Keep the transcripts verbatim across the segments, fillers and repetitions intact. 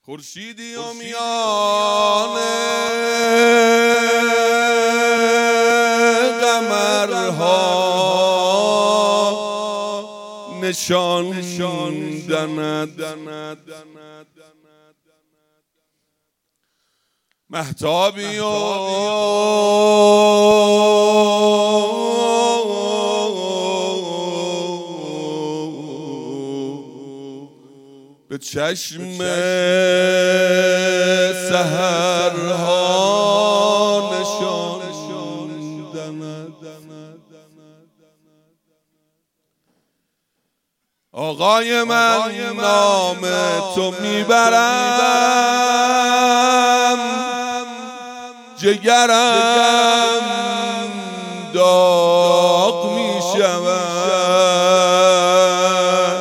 خورشیدی و میان قمرها نشان دند، مهتابی و به چشم سحرها نشان دند. آقای من نام تو میبرم، جگرم داغ میشود.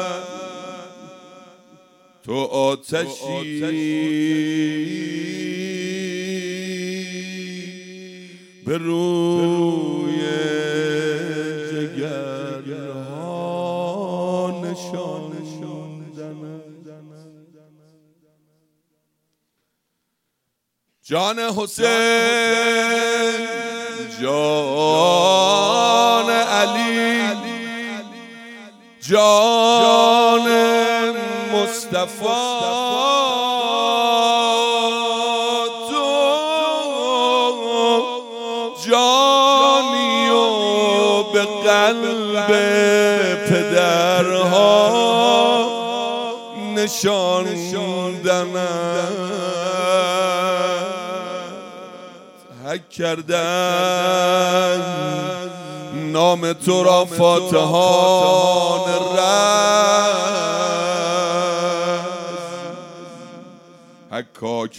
تو آتشی به روی جگرها نشان دند. جان حسین، جان علی، جان مصطفی، تو جانی و به قلب پدرها نشان دند. حک کردن نام تو را فاتحان رز، حکاک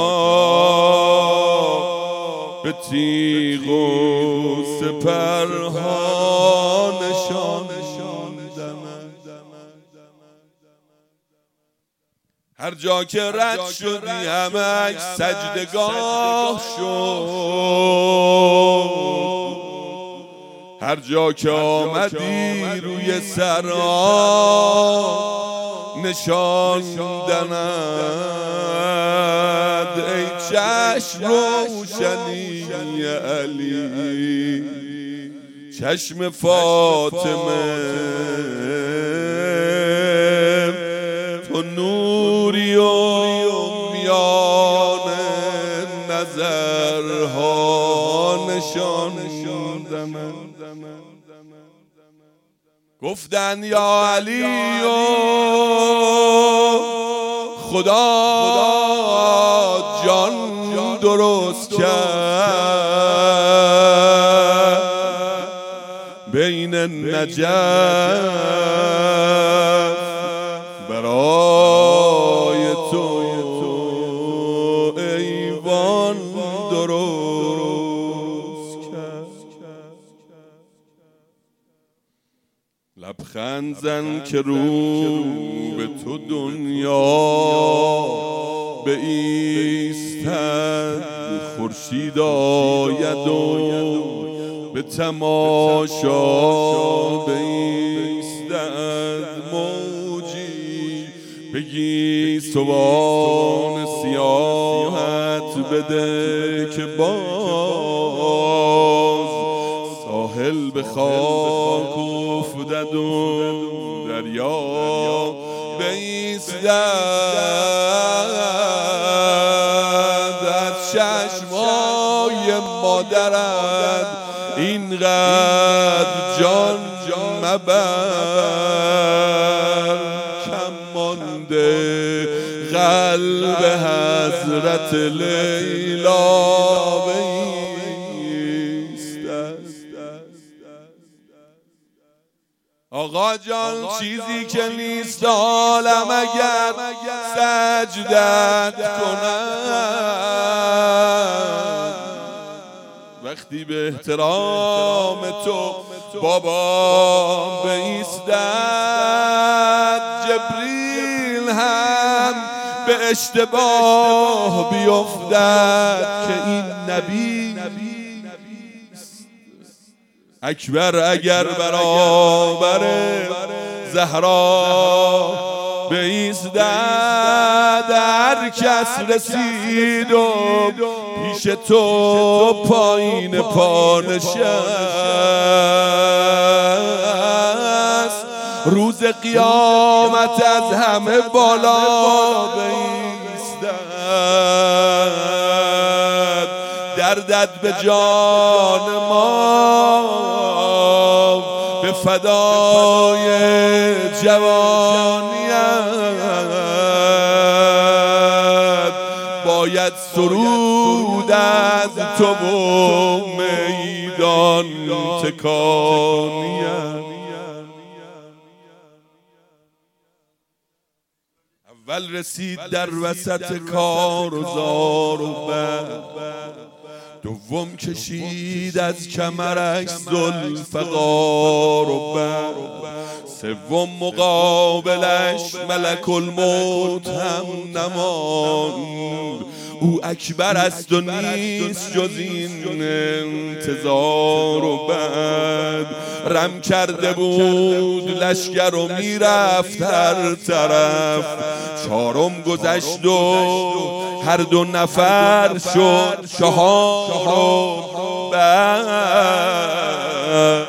ها به تیغ و سپرها نشان دند. هر جا که رد شدی همک سجدگاه شد، هر جا که آمدی روی سرها نشان دند. ای چشم روشنی علی، چشم فاطمه، تو نوری و میان نظرها نشان دند. گفتن یا علی و خدا جان درست کرد بین نجف برای تو ایوان درست کرد. لبخند زن که رو به تو دنیا بایستد، خورشید آید و به تماشا بایستد. موجی بگی سوان سیاحت بده که باز ساحل به خاک افتد و دریا بایستد. از چشمای مادرت اینقدر جان مبر، کم مانده قلب حضرت لیلا بایستد. آقا جان چیزی که نیست عالم اگر سجدت کند، وقتی به احترام تو بابا بایستد، جبریل هم به اشتباه بیفتد که این نبی اکبر اگر برابر زهرا بایستد هر کس رسید و پیش تو پایین پا نشست. روز قیامت از همه بالا بایستد، دردت به جان ما به فدای جوانیت. باید سرود از تو و میدان تکانیت. اول رسید در وسط کار و زار و بد، دوم کشید از کمرش ذوالفقار و بر، سوم مقابلش ملک الموت هم نماند. او اکبر است و نیست جز این انتظار و بعد. رم کرده بود لشگر و میرفت هر طرف، چهارم گذشت و هر دو نفر شد چهار و بعد.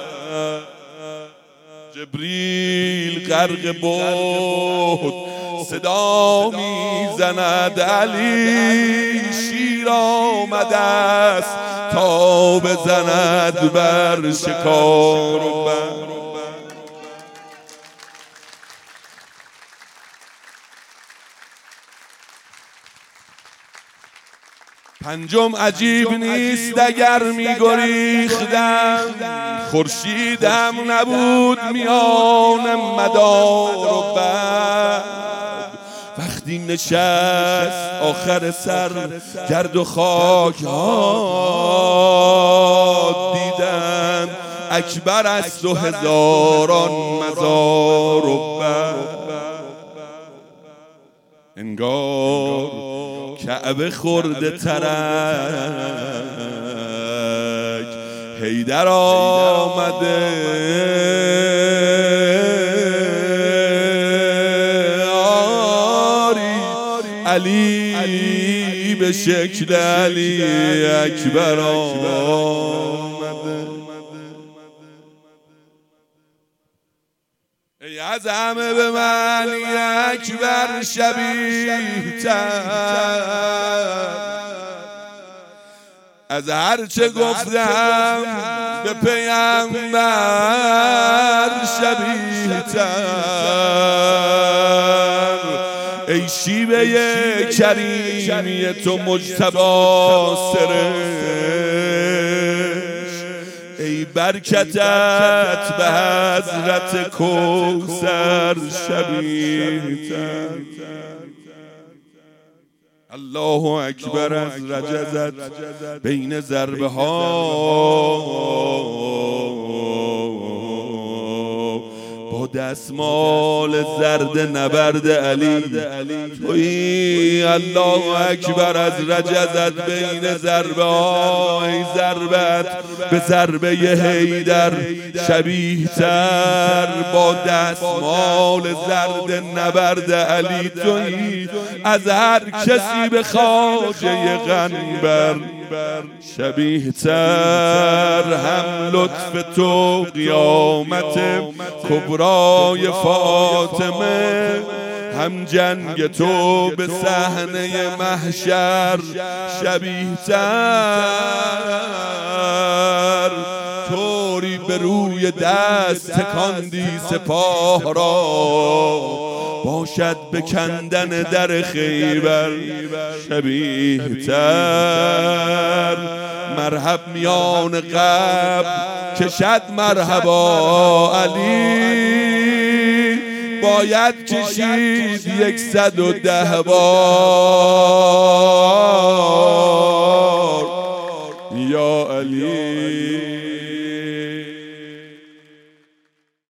جبریل غرق بود صدا میزند علی شیر آمده است تا بزند بر شکار و بر. پنجم عجیب نیست اگر می‌گریختم، خورشیدم نبود میان مدار و بعد. وقتی نشست آخر سر گرد و خاک ها دیدم، اکبر است و هزاران مزار و بعد. انگار کعبه خورده ترک حیدر آمده، آری علی به شکل علی اکبر آمده. ای از همه به معنی اکبر شبیه تر، از هر چه گفتم به پیامبر شبیه تر. ای شیوه کریمی تو مجتبی سرش، ای برکتت به حضرت کوثر شبیه تر. الله اکبر از رجزت بین ضربه ها، با دستمال زرد نبرد علی تویی. الله اکبر از رجزت بین ضربه ها، ای ضربت به ضربه حیدر شبیه تر. با دستمال زرد نبرد علی تویی، از هر کسی به خواجه قنبر شبیه تر. هم لطف تو قیامت کبرای فاطمه، هم جنگ تو به صحنه محشر شبیه تر. طوری به روی دست تکاندی سپاه را، باشد به کندن در خیبر شبیه تر. مرحب میان قبر کشد مرحبا علی، باید کشید یکصد و ده بار یا علی.